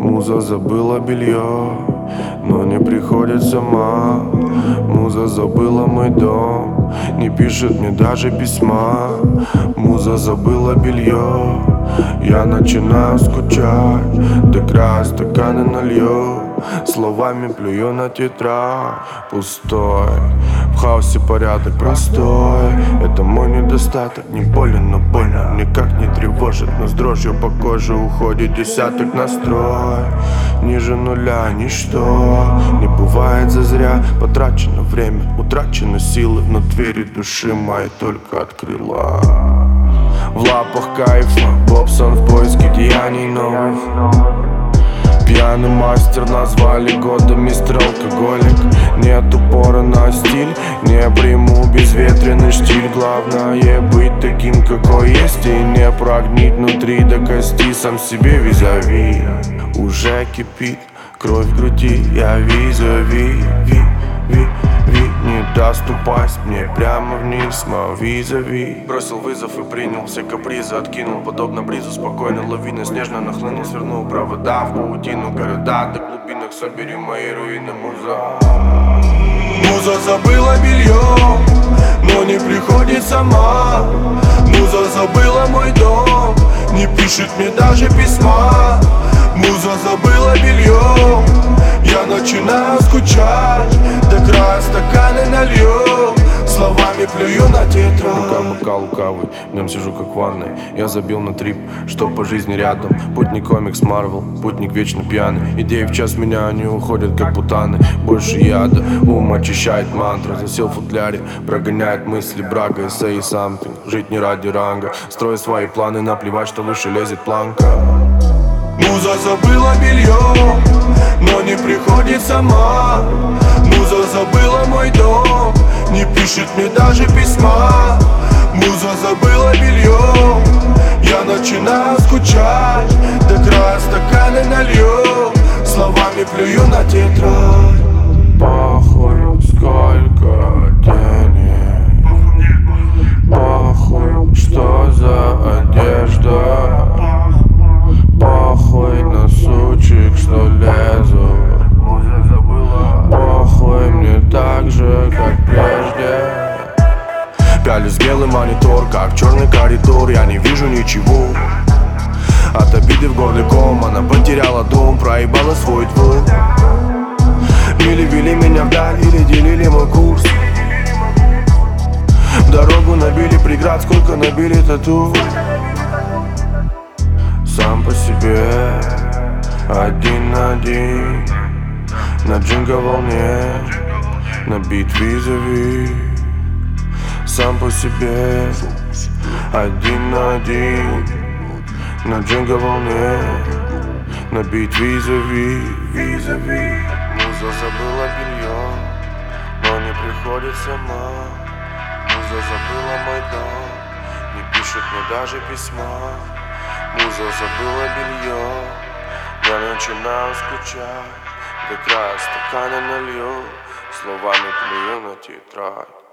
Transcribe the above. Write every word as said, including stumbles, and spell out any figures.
Муза забыла белье, но не приходит сама. Муза забыла мой дом, не пишет мне даже письма. Муза забыла белье, я начинаю скучать. До края стаканы налью, словами плюю на тетрадь. Пустой, в хаосе порядок простой. Это мой недостаток, не болен, но больно никак не тревожит. Но с дрожью по коже уходит десяток настрой. Ниже нуля ничто не бывает зазря. Потрачено время, утрачены силы, но двери души моей только открыла. В лапах кайфа, Бобсон в поиске деяний новых. Пьяный мастер назвали года мистер алкоголик. Нет упора на стиль, не приму безветренный штиль. Главное быть таким, какой есть, и не прогнить внутри до кости. Сам себе визави, уже кипит кровь в груди. Я визави, ви, ви, ви. Не даст упасть мне прямо вниз, мой визави. Бросил вызов и принял все капризы, откинул подобно бризу спокойно. Лавина снежно нахлынул, свернул провода в паутину города. До глубинок собери мои руины, муза. Муза забыла белье, но не приходит сама. Муза забыла мой дом, не пишет мне даже письма. Муза забыла белье, я начинаю скучать. До края стаканы налью, словами плюю на тетрадь. Рука бокал лукавый, в нем сижу как в ванной. Я забил на трип, что по жизни рядом. Путник комикс Марвел, путник вечно пьяный. Идеи в час меня, они уходят как путаны. Больше яда, ум очищает мантра. Засел в футляре, прогоняет мысли брага. Say something, жить не ради ранга. Строю свои планы, наплевать, что выше лезет планка. Муза забыла белье, но не приходит сама. Муза забыла мой дом, не пишет мне даже письма. Муза забыла белье, я начинаю скучать. До края стаканы налью, словами плюю на тетрадь. Похуй, сколько денег, похуй, что за одежда. Похуй на сучек, что лезут. Похуй мне так же, как прежде. Пялюсь белый монитор, как черный коридор. Я не вижу ничего. От обиды в горле ком, она потеряла дом, проебала свой двор. Мили вели меня вдаль или делили мой курс. Дорогу набили преград, сколько набили тату. Сам по себе, один на один, на джинго волне, на бит визави. Сам по себе, один на один, на джинго волне, на бит визави, визави. Муза забыла белье, но не приходит сама. Муза забыла мой дом, не пишет мне даже письма. Муза забыла белье, я начинаю скучать. До края стакана налью, словами плюю на тетрадь.